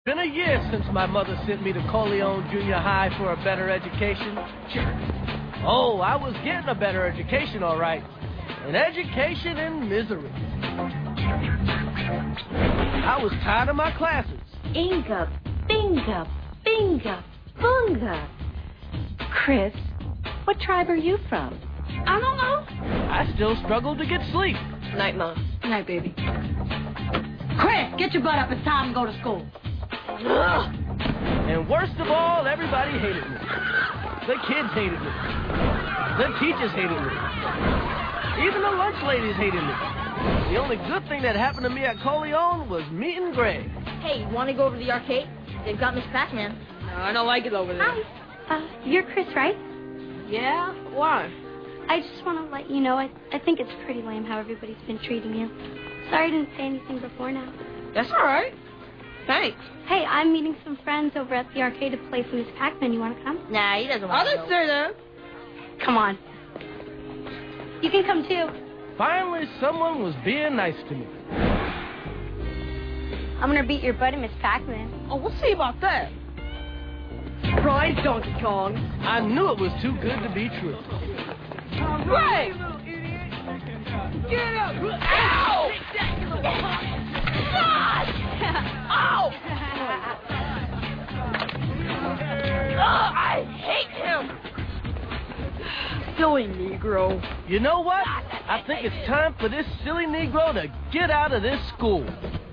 Been a year since my mother sent me to Corleone Junior High for a better education. Oh, I was getting a better education, all right. An education in misery. I was tired of my classes. Inga, binga, binga, bunga. Chris, what tribe are you from? I don't know. I still struggle to get sleep. Night, Mom. Night, baby. Chris, get your butt up. It's time to go to school. Ugh. And worst of all, everybody hated me. The kids hated me. The teachers hated me. Even the lunch ladies hated me. The only good thing that happened to me at Corleone was meeting Greg. Hey, you want to go over to the arcade? They've got Miss Pac-Man. No, I don't like it over there. Hi. You're Chris, right? Yeah? Why? I just want to let you know, I think it's pretty lame how everybody's been treating you. Sorry I didn't say anything before now. That's all right. Thanks. Hey, I'm meeting some friends over at the arcade to play some Miss Pac-Man. You want to come? Nah, he doesn't I want to didn't go. say that. Come on. You can come, too. Finally, someone was being nice to me. I'm going to beat your butt in Miss Pac-Man. Oh, we'll see about that. Surprise, Donkey Kong. I knew it was too good to be true. Right. Get up. Ow! God! Ow! I hate him. Silly Negro. You know what? I think it's time for this silly Negro to get out of this school.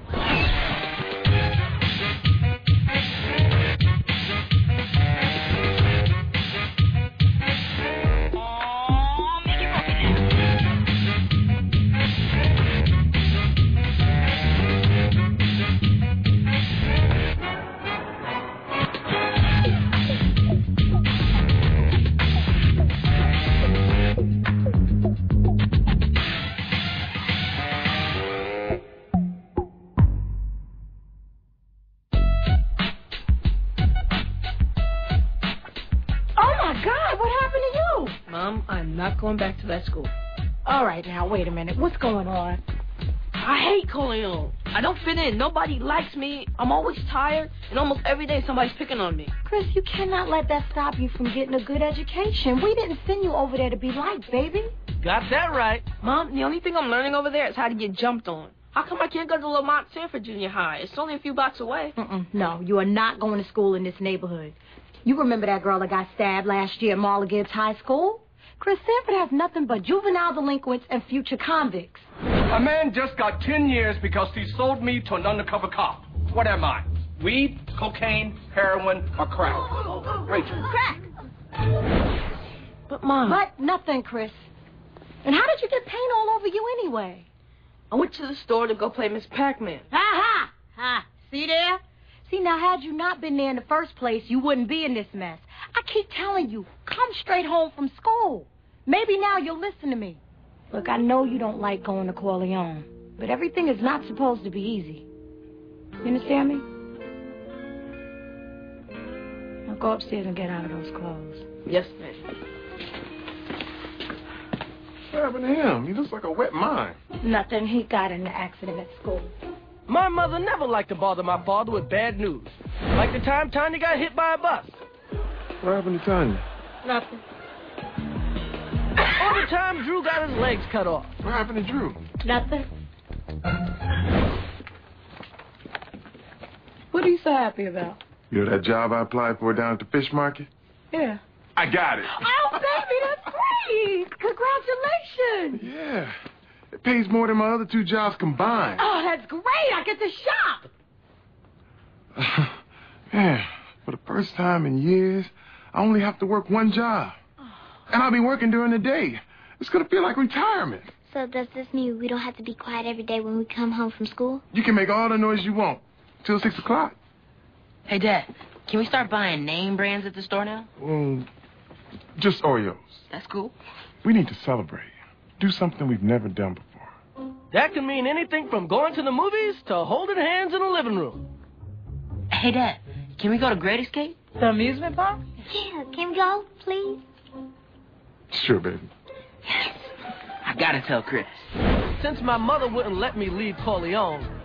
Mom, I'm not going back to that school. All right, now, wait a minute. What's going on? I hate Corleone. I don't fit in. Nobody likes me. I'm always tired, and almost every day somebody's picking on me. Chris, you cannot let that stop you from getting a good education. We didn't send you over there to be liked, baby. Got that right. Mom, the only thing I'm learning over there is how to get jumped on. How come I can't go to Lamont Sanford Junior High? It's only a few blocks away. No, you are not going to school in this neighborhood. You remember that girl that got stabbed last year at Marla Gibbs High School? Chris, Sanford has nothing but juvenile delinquents and future convicts. A man just got 10 years because he sold me to an undercover cop. What am I? Weed, cocaine, heroin, or crack? Rachel. Crack! But, Mom... But nothing, Chris. And how did you get paint all over you anyway? I went to the store to go play Miss Pac-Man. Ha! See there? See, now, had you not been there in the first place, you wouldn't be in this mess. I keep telling you, come straight home from school. Maybe now you'll listen to me. Look, I know you don't like going to Corleone, but everything is not supposed to be easy. You understand me? Now go upstairs and get out of those clothes. Yes, ma'am. What happened to him? He looks like a wet mime. Nothing. He got in an accident at school. My mother never liked to bother my father with bad news. Like the time Tanya got hit by a bus. What happened to Tanya? Nothing. Or the time Drew got his legs cut off. What happened to Drew? Nothing. What are you so happy about? You know that job I applied for down at the fish market? Yeah. I got it. Oh, baby, that's great. Congratulations. Yeah. It pays more than my other two jobs combined. Oh, that's great. I get to shop. Man, for the first time in years, I only have to work one job. And I'll be working during the day. It's going to feel like retirement. So does this mean we don't have to be quiet every day when we come home from school? You can make all the noise you want till 6 o'clock. Hey, Dad, can we start buying name brands at the store now? Just Oreos. That's cool. We need to celebrate. Do something we've never done before. That can mean anything from going to the movies to holding hands in the living room. Hey, Dad, can we go to Great Escape? The amusement park? Yeah, can we go, please? Sure, baby. I gotta tell Chris. Since my mother wouldn't let me leave Corleone,